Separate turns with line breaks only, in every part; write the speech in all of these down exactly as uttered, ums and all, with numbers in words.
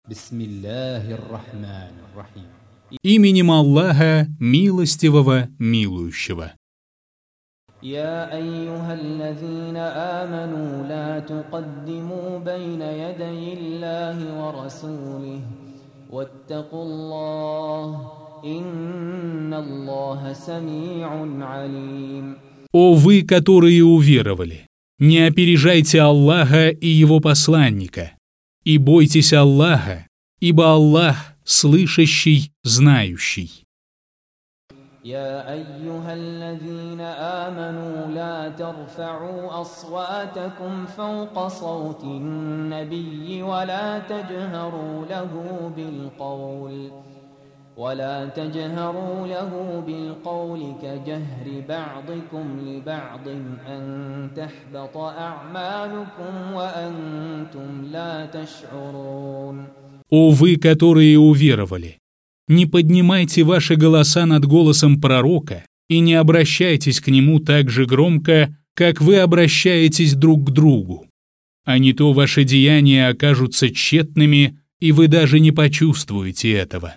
Бисмиллахир-рахманир-рахим.
Именем Аллаха, милостивого, милующего.
يا أيها الذين آمنوا لا تقدموا بين يدي الله ورسوله واتقوا الله إن الله سميع عليم.
О вы, которые уверовали, не опережайте Аллаха и Его посланника, и бойтесь Аллаха, ибо Аллах слышащий, знающий.
يا أيها الذين آمنوا لا ترفعوا أصواتكم فوق صوت النبي ولا تجهروا له بالقول ولا تجهروا له بالقول كجهر بعضكم لبعض أن تحبط أعمالكم وأنتم لا تشعرون.
О вы, которые уверовали, не поднимайте ваши голоса над голосом пророка и не обращайтесь к нему так же громко, как вы обращаетесь друг к другу, а не то ваши деяния окажутся тщетными, и вы даже не почувствуете этого.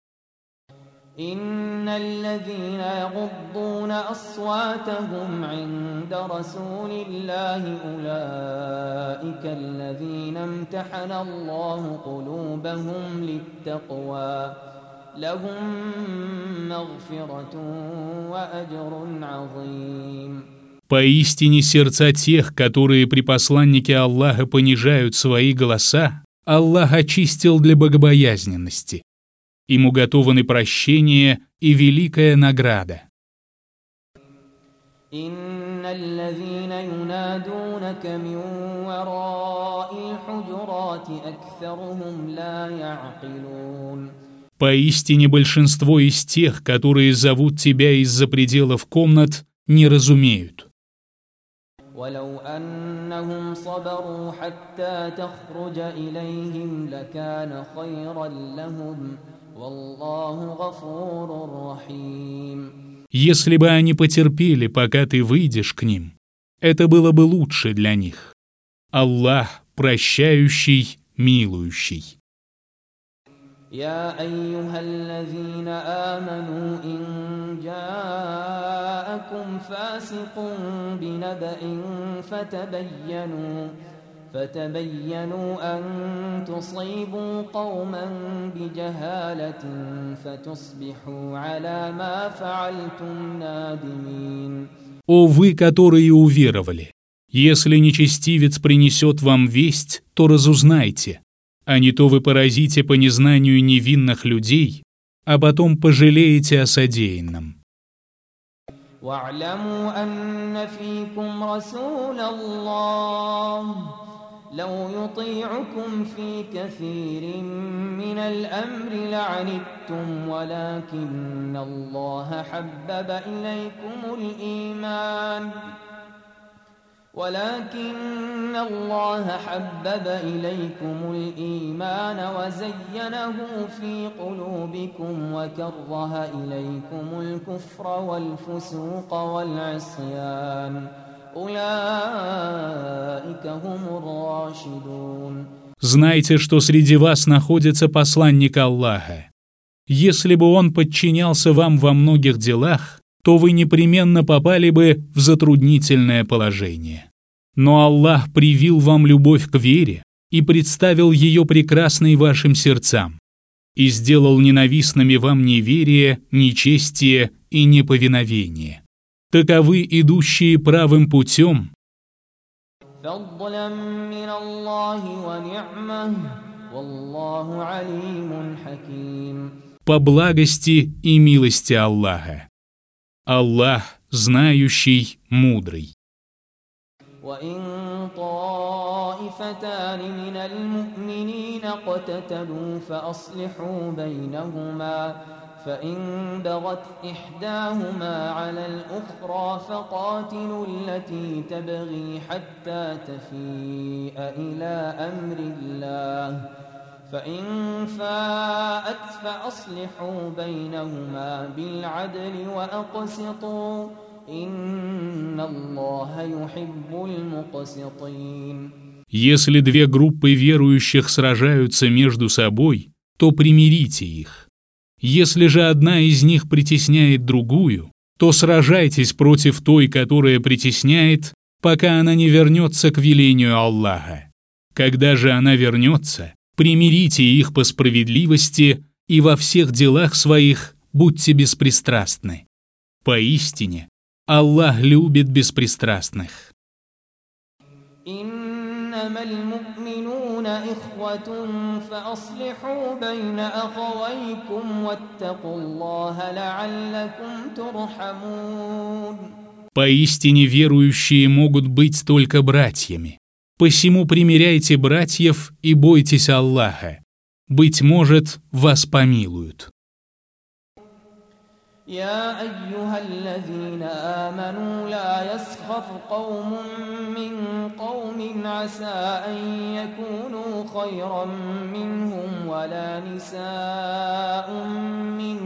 إن الذين يغضون أصواتهم عند رسول الله أولئك الذين امتحن الله قلوبهم للتقوى لهم مغفرة وأجر عظيم.
Поистине сердца тех, которые при посланнике Аллаха понижают свои голоса, Аллах очистил для богобоязненности. Им уготованы прощение и великая награда.
إن الذين ينادونك من وراء الحجرات أكثرهم لا يعقلون.
Поистине большинство из тех, которые зовут тебя из-за пределов комнат, не разумеют.
ولو أنهم صبروا حتى تخرج إليهم لكان خيرا لهم والله غفور رحيم.
Если бы они потерпели, пока ты выйдешь к ним, это было бы лучше для них. Аллах прощающий, милующий.
يا أيها الذين آمنوا إن جاءكم فاسق بنبأ فتبينوا فتبينوا أن تصيبوا قوما بجهالة فتصبحوا على ما فعلتم نادمين.
О вы, которые уверовали, если нечестивец принесет вам весть, то разузнайте, а не то вы поразите по незнанию невинных людей, а потом пожалеете о содеянном.
واعلموا أن فيكم رسول الله لو يطيعكم في كثير من الأمر لعنتم ولكن الله حبب إليكم الإيمان ولكن الله حبب إليكم الإيمان وزينه في قلوبكم وكره إليكم الكفر والفسوق والعصيان أولئك هم الراشدون.
Знайте, что среди вас находится посланник Аллаха. Если бы он подчинялся вам во многих делах, то вы непременно попали бы в затруднительное положение. Но Аллах привил вам любовь к вере и представил ее прекрасной вашим сердцам, и сделал ненавистными вам неверие, нечестие и неповиновение. Таковы идущие правым путем по благости и милости Аллаха. Аллах знающий, мудрый.
وإن طائفتان من المؤمنين اقتتلوا فأصلحوا بينهما فإن بغت إحداهما على الأخرى فقاتلوا التي تبغي حتى تفيء إلى أمر الله فإن فاءت فأصلحوا بينهما بالعدل وأقسطوا إن الله يحب المقسطين.
Если две группы верующих сражаются между собой, то примирите их. Если же одна из них притесняет другую, то сражайтесь против той, которая притесняет, пока она не вернется к велению Аллаха. Когда же она вернется, примирите их по справедливости и во всех делах своих будьте беспристрастны. Поистине, Аллах любит беспристрастных.
إنما المؤمنون إخوة فأصلحوا بين أخويكم واتقوا الله لعلكم ترحمون.
Поистине верующие могут быть только братьями. Посему примиряйте братьев и бойтесь Аллаха. Быть может, вас помилуют.
يا أيها الذين آمنوا لا يسخر قوم من قوم عسى أن يكونوا خيرا منهم ولا نساء من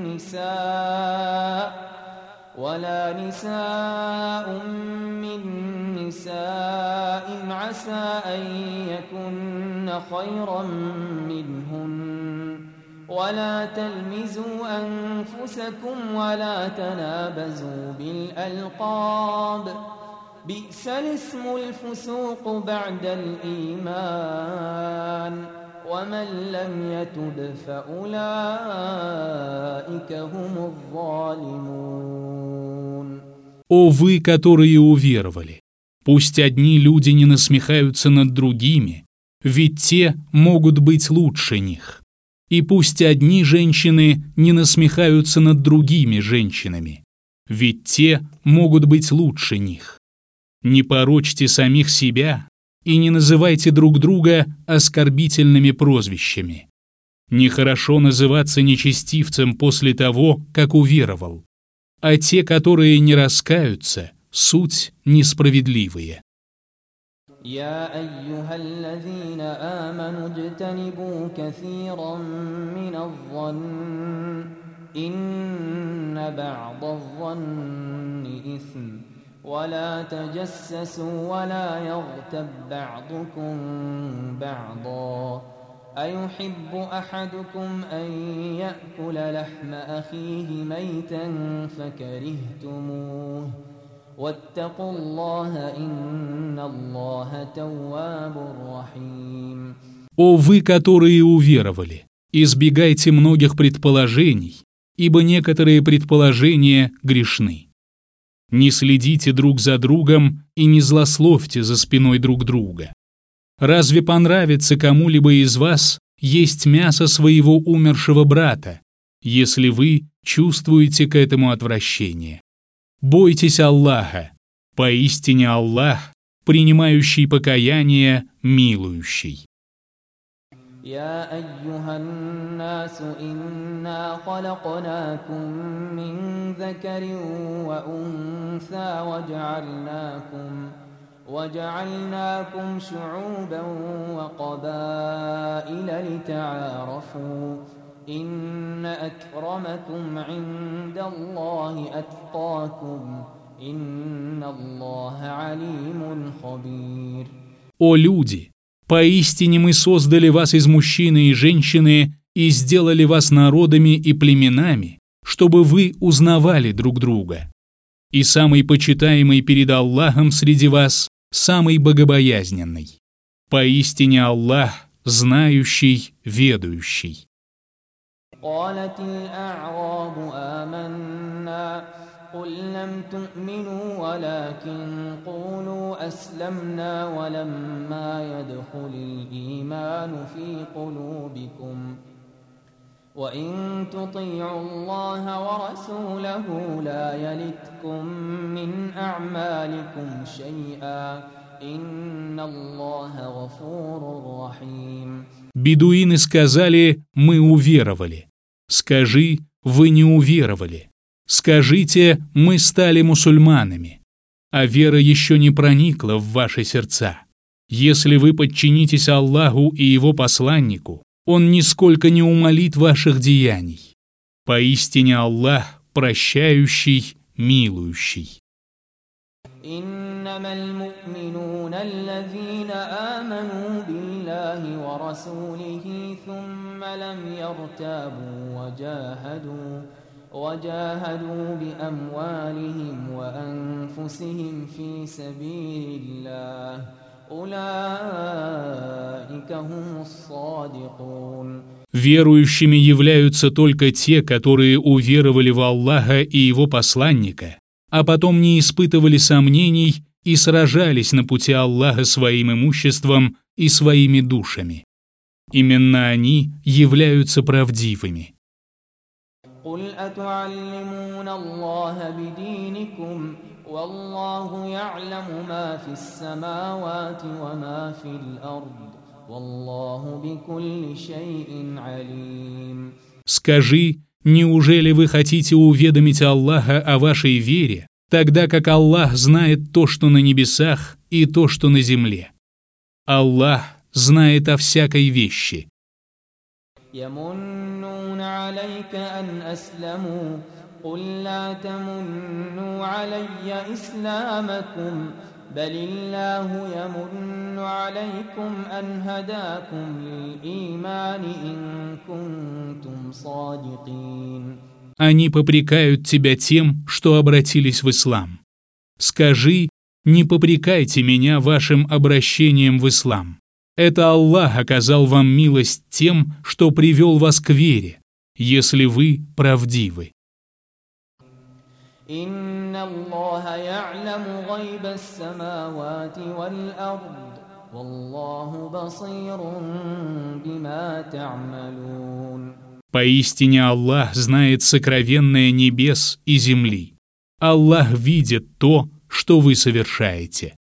نساء ولا نساء من نساء عسى أن يكن خيرا منهن ولا تلمزوا أنفسكم ولا تنابزوا بالألقاب بئس الاسم الفسوق بعد الإيمان ومن لم يتب فأولئك هم الظالمون.
О вы, которые уверовали! Пусть одни люди не насмехаются над другими, ведь те могут быть лучше них. И пусть одни женщины не насмехаются над другими женщинами, ведь те могут быть лучше них. Не порочьте самих себя и не называйте друг друга оскорбительными прозвищами. Нехорошо называться нечестивцем после того, как уверовал, а те, которые не раскаются, суть несправедливые.
يا أيها الذين آمنوا اجتنبوا كثيرا من الظن إن بعض الظن إثم ولا تجسسوا ولا يغتب بعضكم بعضا أيحب أحدكم أن يأكل لحم أخيه ميتا فكرهتموه واتقوا الله إن الله تواب رحيم.
О вы, которые уверовали, избегайте многих предположений, ибо некоторые предположения грешны. Не следите друг за другом и не злословьте за спиной друг друга. Разве понравится кому-либо из вас есть мясо своего умершего брата, если вы чувствуете к этому отвращение? Бойтесь Аллаха, поистине Аллах, принимающий покаяние, милующий.
يا أيها الناس إنا خلقناكم من ذكر وأنثى وجعلناكم وجعلناكم شعوبا وقبائل لتعارفوا إن أكرمكم عند الله أتقاكم إن الله عليم خبير.
О люди! Поистине мы создали вас из мужчины и женщины и сделали вас народами и племенами, чтобы вы узнавали друг друга. И самый почитаемый перед Аллахом среди вас самый богобоязненный. Поистине Аллах, знающий, ведающий.
قالت الأعراب آمنا قل لم تؤمنوا ولكن قولوا أسلمنا ولما يدخل الإيمان في قلوبكم وإن تطيعوا الله ورسوله لا يلتكم من أعمالكم شيئا إن الله غفور رحيم.
Бедуины сказали: «Мы уверовали». Скажи: «Вы не уверовали». Скажите: «Мы стали мусульманами». А вера еще не проникла в ваши сердца. Если вы подчинитесь Аллаху и Его посланнику, Он нисколько не умалит ваших деяний. Поистине Аллах прощающий, милующий.
إنما المؤمنون الذين آمنوا بالله ورسوله ثم لم يرتابوا وجاهدوا وجاهدوا بأموالهم وأنفسهم في سبيل الله أولئك هم الصادقون.
Верующими являются только те, которые уверовали в Аллаха и Его посланника, а потом не испытывали сомнений и сражались на пути Аллаха своим имуществом и своими душами. Именно они являются правдивыми.
قل أتعلمون الله بدينكم والله يعلم ما في السماوات وما في الأرض والله بكل شيء عليم.
Скажи, неужели вы хотите уведомить Аллаха о вашей вере, тогда как Аллах знает то, что на небесах, и то, что на земле? Аллах знает о всякой вещи.
يمنون عليك أن أسلموا قل لا تمنوا علي إسلامكم بل الله يمن عليكم أن هداكم للإيمان إن كنتم صادقين.
Они попрекают тебя тем, что обратились в ислам. Скажи, не попрекайте меня вашим обращением в ислам. Это Аллах оказал вам милость тем, что привел вас к вере, если вы правдивы.
إن الله يعلم غيب السماوات والأرض والله بصير بما تعملون.
Поистине Аллах знает сокровенное небес и земли. Аллах видит то, что вы совершаете.